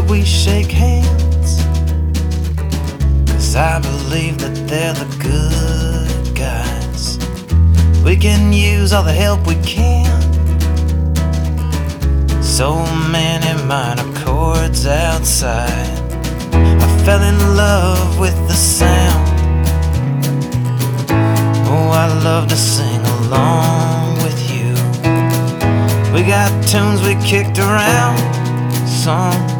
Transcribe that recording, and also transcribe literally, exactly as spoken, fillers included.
we shake hands, 'cause I believe that they're the good guys. We can use all the help we can. So many minor chords outside. I fell in love with the sound. Oh, I love to sing along with you. We got tunes we kicked around, songs